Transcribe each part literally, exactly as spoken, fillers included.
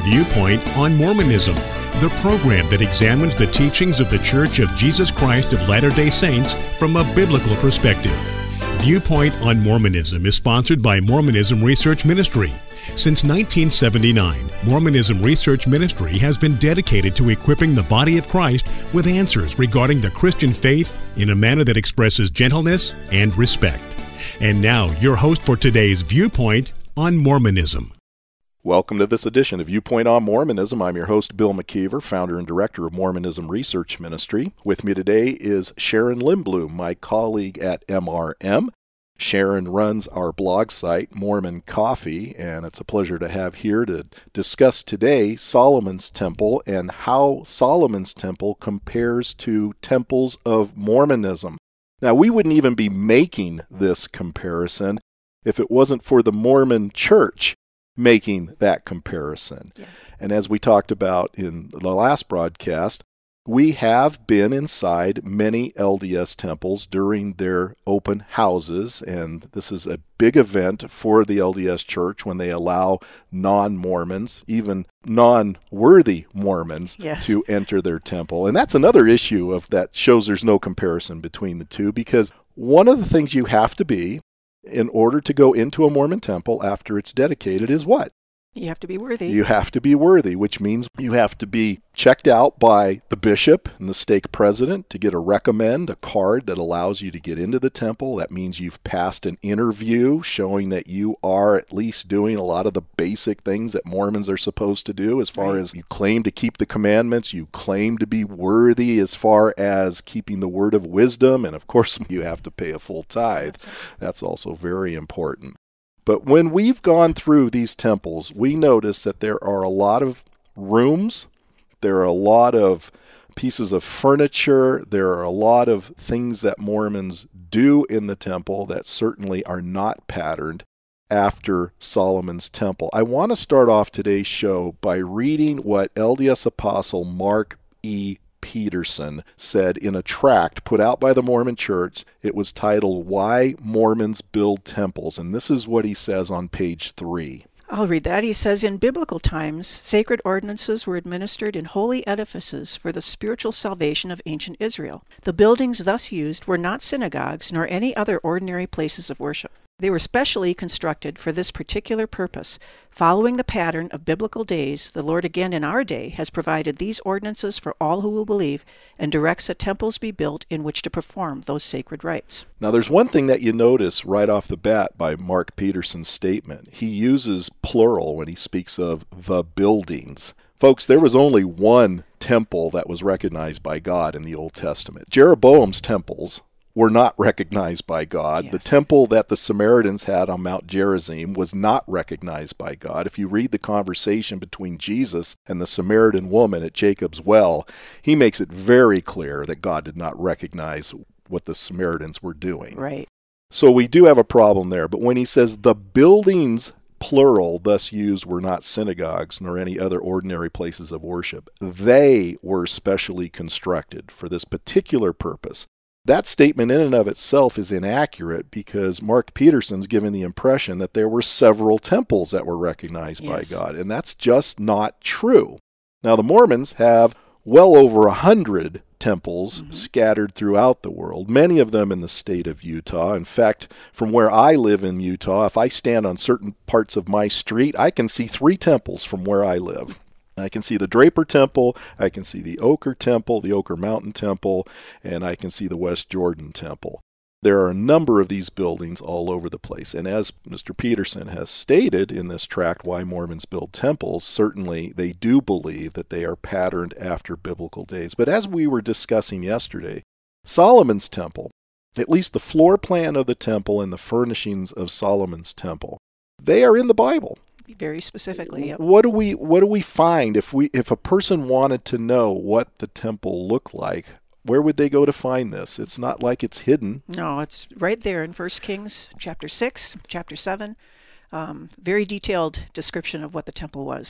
Viewpoint on Mormonism, the program that examines the teachings of the Church of Jesus Christ of Latter-day Saints from a biblical perspective. Viewpoint on Mormonism is sponsored by Mormonism Research Ministry. Since nineteen seventy-nine, Mormonism Research Ministry has been dedicated to equipping the body of Christ with answers regarding the Christian faith in a manner that expresses gentleness and respect. And now, your host for today's Viewpoint on Mormonism. Welcome to this edition of Viewpoint on Mormonism. I'm your host, Bill McKeever, founder and director of Mormonism Research Ministry. With me today is Sharon Lindblom, my colleague at M R M. Sharon runs our blog site, Mormon Coffee, and it's a pleasure to have here to discuss today Solomon's Temple and how Solomon's Temple compares to temples of Mormonism. Now, we wouldn't even be making this comparison if it wasn't for the Mormon Church making that comparison. Yeah. And as we talked about in the last broadcast, we have been inside many L D S temples during their open houses, and this is a big event for the L D S Church when they allow non-Mormons, even non-worthy Mormons, yes, to enter their temple. And that's another issue of that shows there's no comparison between the two, because one of the things you have to be in order to go into a Mormon temple after it's dedicated is what? You have to be worthy. You have to be worthy, which means you have to be checked out by the bishop and the stake president to get a recommend, a card that allows you to get into the temple. That means you've passed an interview showing that you are at least doing a lot of the basic things that Mormons are supposed to do, as far right. as you claim to keep the commandments, you claim to be worthy as far as keeping the word of wisdom, and of course you have to pay a full tithe. That's, right. That's also very important. But when we've gone through these temples, we notice that there are a lot of rooms, there are a lot of pieces of furniture, there are a lot of things that Mormons do in the temple that certainly are not patterned after Solomon's Temple. I want to start off today's show by reading what L D S Apostle Mark E. Peterson said in a tract put out by the Mormon Church. It was titled, Why Mormons Build Temples, and this is what he says on page three. I'll read that. He says, in biblical times, sacred ordinances were administered in holy edifices for the spiritual salvation of ancient Israel. The buildings thus used were not synagogues nor any other ordinary places of worship. They were specially constructed for this particular purpose. Following the pattern of biblical days, the Lord again in our day has provided these ordinances for all who will believe and directs that temples be built in which to perform those sacred rites. Now there's one thing that you notice right off the bat by Mark Peterson's statement. He uses plural when he speaks of the buildings. Folks, there was only one temple that was recognized by God in the Old Testament. Jeroboam's temples were not recognized by God. Yes. The temple that the Samaritans had on Mount Gerizim was not recognized by God. If you read the conversation between Jesus and the Samaritan woman at Jacob's well, he makes it very clear that God did not recognize what the Samaritans were doing. Right. So we do have a problem there. But when he says the buildings, plural, thus used, were not synagogues nor any other ordinary places of worship, they were specially constructed for this particular purpose. That statement in and of itself is inaccurate because Mark Peterson's given the impression that there were several temples that were recognized yes. by God, and that's just not true. Now, the Mormons have well over a hundred temples mm-hmm. scattered throughout the world, many of them in the state of Utah. In fact, from where I live in Utah, if I stand on certain parts of my street, I can see three temples from where I live. I can see the Draper Temple, I can see the Oquirrh Temple, the Oquirrh Mountain Temple, and I can see the West Jordan Temple. There are a number of these buildings all over the place. And as Mister Peterson has stated in this tract, Why Mormons Build Temples, certainly they do believe that they are patterned after biblical days. But as we were discussing yesterday, Solomon's Temple, at least the floor plan of the temple and the furnishings of Solomon's Temple, they are in the Bible. Very specifically. Yep. What do we what do we find if we if a person wanted to know what the temple looked like? Where would they go to find this? It's not like it's hidden. No, it's right there in First Kings chapter six, chapter seven. Um, very detailed description of what the temple was.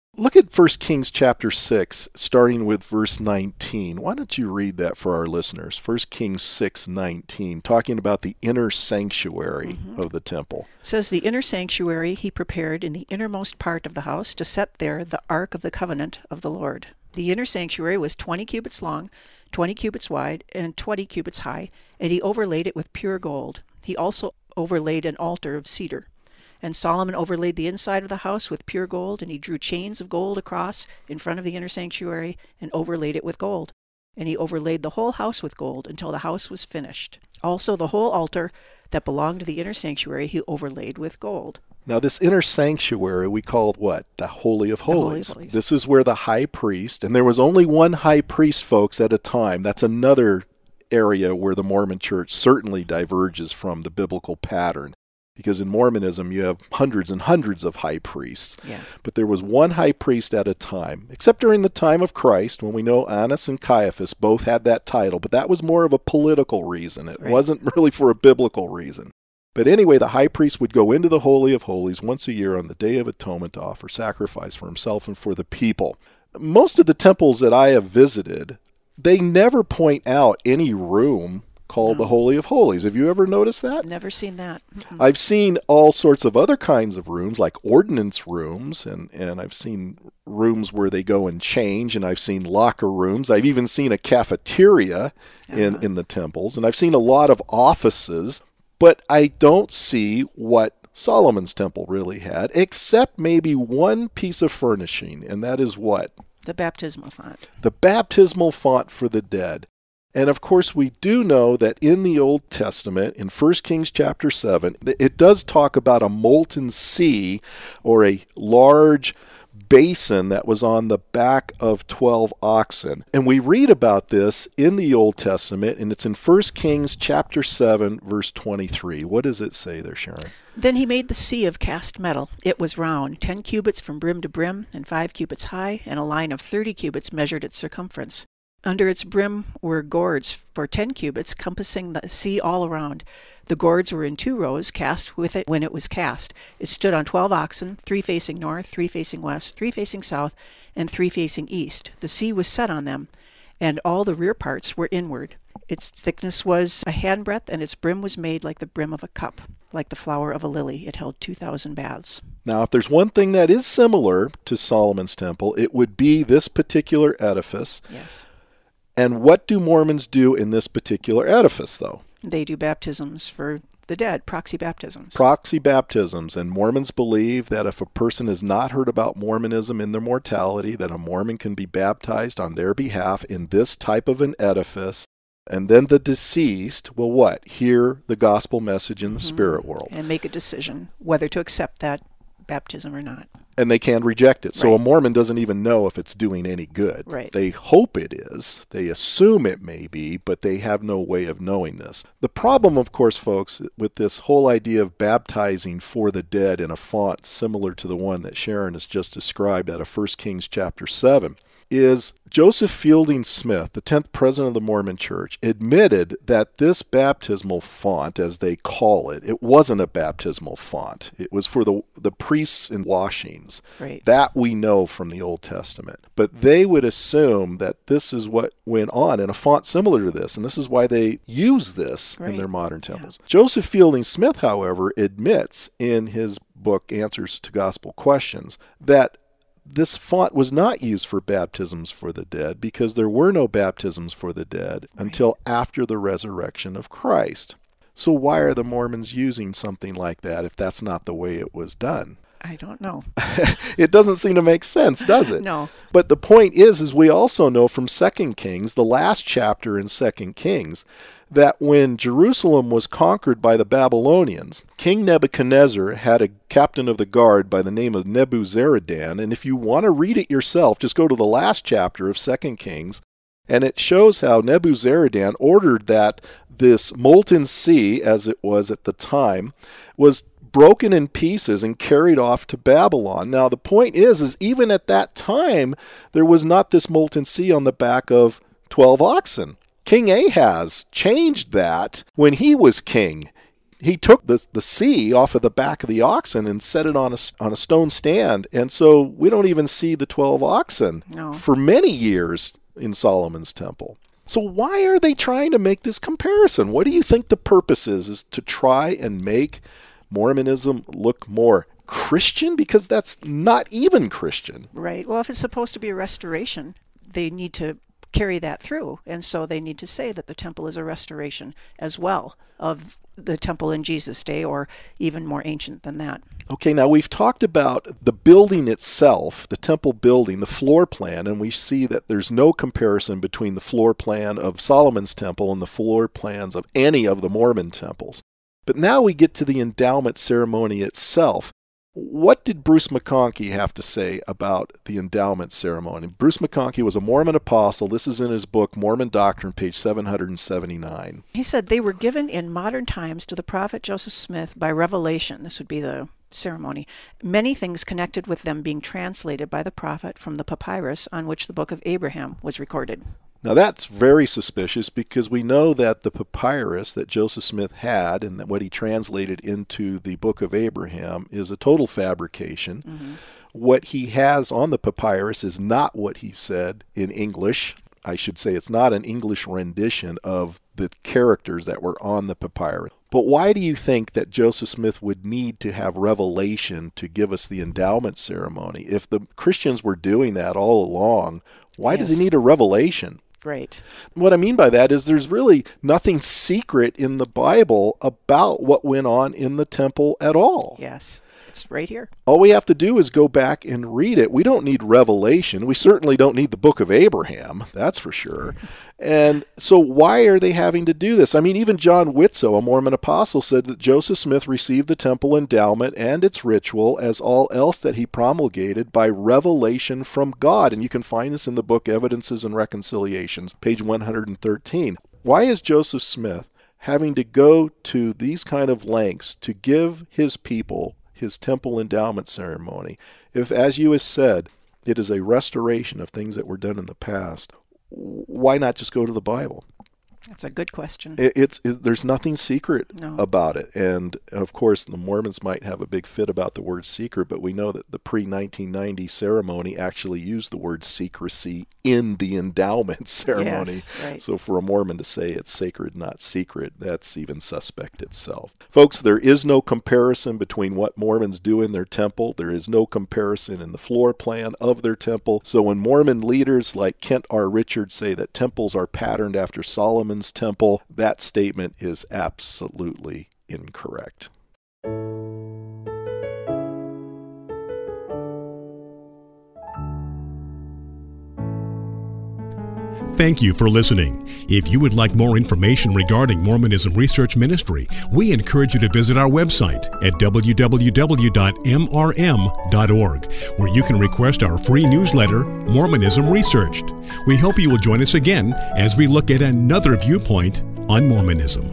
Look at First Kings chapter six, starting with verse nineteen. Why don't you read that for our listeners? First Kings six nineteen, talking about the inner sanctuary mm-hmm. of the temple. It says, the inner sanctuary he prepared in the innermost part of the house to set there the ark of the covenant of the Lord. The inner sanctuary was twenty cubits long, twenty cubits wide, and twenty cubits high, and he overlaid it with pure gold. He also overlaid an altar of cedar. And Solomon overlaid the inside of the house with pure gold, and he drew chains of gold across in front of the inner sanctuary and overlaid it with gold. And he overlaid the whole house with gold until the house was finished. Also the whole altar that belonged to the inner sanctuary he overlaid with gold. Now this inner sanctuary we call what? The Holy of Holies. Holy of Holies. This is where the high priest, and there was only one high priest, folks, at a time. That's another area where the Mormon Church certainly diverges from the biblical pattern. Because in Mormonism, you have hundreds and hundreds of high priests. Yeah. But there was one high priest at a time, except during the time of Christ, when we know Annas and Caiaphas both had that title. But that was more of a political reason. It right. wasn't really for a biblical reason. But anyway, the high priest would go into the Holy of Holies once a year on the Day of Atonement to offer sacrifice for himself and for the people. Most of the temples that I have visited, they never point out any room called no. the Holy of Holies. Have you ever noticed that? Never seen that. Mm-mm. I've seen all sorts of other kinds of rooms, like ordinance rooms, and, and I've seen rooms where they go and change, and I've seen locker rooms. I've even seen a cafeteria uh-huh. in, in the temples, and I've seen a lot of offices, but I don't see what Solomon's temple really had, except maybe one piece of furnishing, and that is what? The baptismal font. The baptismal font for the dead. And of course, we do know that in the Old Testament, in First Kings chapter seven, it does talk about a molten sea or a large basin that was on the back of twelve oxen. And we read about this in the Old Testament, and it's in First Kings chapter seven, verse twenty-three. What does it say there, Sharon? Then he made the sea of cast metal. It was round, ten cubits from brim to brim, and five cubits high, and a line of thirty cubits measured its circumference. Under its brim were gourds for ten cubits, compassing the sea all around. The gourds were in two rows, cast with it when it was cast. It stood on twelve oxen, three facing north, three facing west, three facing south, and three facing east. The sea was set on them, and all the rear parts were inward. Its thickness was a handbreadth, and its brim was made like the brim of a cup, like the flower of a lily. It held two thousand baths. Now, if there's one thing that is similar to Solomon's temple, it would be this particular edifice. Yes. And what do Mormons do in this particular edifice, though? They do baptisms for the dead, proxy baptisms. Proxy baptisms. And Mormons believe that if a person has not heard about Mormonism in their mortality, that a Mormon can be baptized on their behalf in this type of an edifice. And then the deceased will what? Hear the gospel message in the mm-hmm. spirit world. And make a decision whether to accept that baptism or not. And they can reject it. So right. a Mormon doesn't even know if it's doing any good. Right. They hope it is. They assume it may be, but they have no way of knowing this. The problem, of course, folks, with this whole idea of baptizing for the dead in a font similar to the one that Sharon has just described out of First Kings chapter seven, is Joseph Fielding Smith, the tenth president of the Mormon Church, admitted that this baptismal font, as they call it, it wasn't a baptismal font. It was for the the priests in washings. Right. That we know from the Old Testament. But they would assume that this is what went on in a font similar to this, and this is why they use this right. in their modern temples. Yeah. Joseph Fielding Smith, however, admits in his book, Answers to Gospel Questions, that this font was not used for baptisms for the dead because there were no baptisms for the dead right. until after the resurrection of Christ. So why are the Mormons using something like that if that's not the way it was done? I don't know. It doesn't seem to make sense, does it? No. But the point is, is we also know from Second Kings, the last chapter in Second Kings, that when Jerusalem was conquered by the Babylonians, King Nebuchadnezzar had a captain of the guard by the name of Nebuzaradan, and if you want to read it yourself, just go to the last chapter of Second Kings, and it shows how Nebuzaradan ordered that this molten sea, as it was at the time, was broken in pieces and carried off to Babylon. Now, the point is, is even at that time, there was not this molten sea on the back of twelve oxen. King Ahaz changed that when he was king. He took the, the sea off of the back of the oxen and set it on a, on a stone stand. And so we don't even see the twelve oxen no. for many years in Solomon's temple. So why are they trying to make this comparison? What do you think the purpose is? Is to try and make Mormonism look more Christian? Because that's not even Christian. Right. Well, if it's supposed to be a restoration, they need to carry that through. And so they need to say that the temple is a restoration as well of the temple in Jesus' day, or even more ancient than that. Okay, now we've talked about the building itself, the temple building, the floor plan, and we see that there's no comparison between the floor plan of Solomon's temple and the floor plans of any of the Mormon temples. But now we get to the endowment ceremony itself. What did Bruce McConkie have to say about the endowment ceremony? Bruce McConkie was a Mormon apostle. This is in his book, Mormon Doctrine, page seven hundred seventy-nine. He said they were given in modern times to the prophet Joseph Smith by revelation. This would be the ceremony. Many things connected with them being translated by the prophet from the papyrus on which the book of Abraham was recorded. Now that's very suspicious, because we know that the papyrus that Joseph Smith had and that what he translated into the book of Abraham is a total fabrication. Mm-hmm. What he has on the papyrus is not what he said in English. I should say it's not an English rendition of the characters that were on the papyrus. But why do you think that Joseph Smith would need to have revelation to give us the endowment ceremony? If the Christians were doing that all along, why yes. does he need a revelation? Right. What I mean by that is there's really nothing secret in the Bible about what went on in the temple at all. Yes. It's right here. All we have to do is go back and read it. We don't need revelation. We certainly don't need the book of Abraham, that's for sure. And so why are they having to do this? I mean, even John Witzow, a Mormon apostle, said that Joseph Smith received the temple endowment and its ritual as all else that he promulgated by revelation from God. And you can find this in the book Evidences and Reconciliations, page one hundred thirteen. Why is Joseph Smith having to go to these kind of lengths to give his people his temple endowment ceremony, if, as you have said, it is a restoration of things that were done in the past? Why not just go to the Bible? That's a good question. It, it's it, there's nothing secret no. about it. And, of course, the Mormons might have a big fit about the word secret, but we know that the pre nineteen ninety ceremony actually used the word secrecy in the endowment ceremony. Yes, right. So for a Mormon to say it's sacred, not secret, that's even suspect itself. Folks, there is no comparison between what Mormons do in their temple. There is no comparison in the floor plan of their temple. So when Mormon leaders like Kent R. Richards say that temples are patterned after Solomon's temple, that statement is absolutely incorrect. Thank you for listening. If you would like more information regarding Mormonism Research Ministry, we encourage you to visit our website at w w w dot m r m dot org, where you can request our free newsletter, Mormonism Researched. We hope you will join us again as we look at another viewpoint on Mormonism.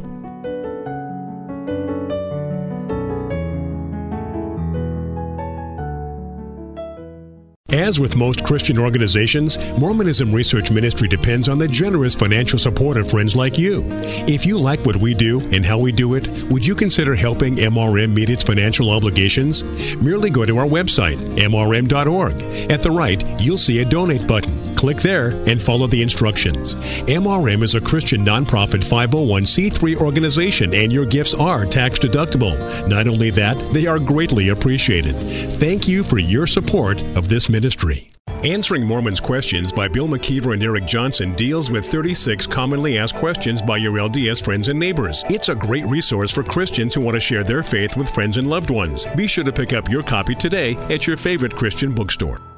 As with most Christian organizations, Mormonism Research Ministry depends on the generous financial support of friends like you. If you like what we do and how we do it, would you consider helping M R M meet its financial obligations? Merely go to our website, m r m dot org. At the right, you'll see a donate button. Click there and follow the instructions. M R M is a Christian nonprofit five oh one c three organization, and your gifts are tax deductible. Not only that, they are greatly appreciated. Thank you for your support of this ministry. Answering Mormons' Questions by Bill McKeever and Eric Johnson deals with thirty-six commonly asked questions by your L D S friends and neighbors. It's a great resource for Christians who want to share their faith with friends and loved ones. Be sure to pick up your copy today at your favorite Christian bookstore.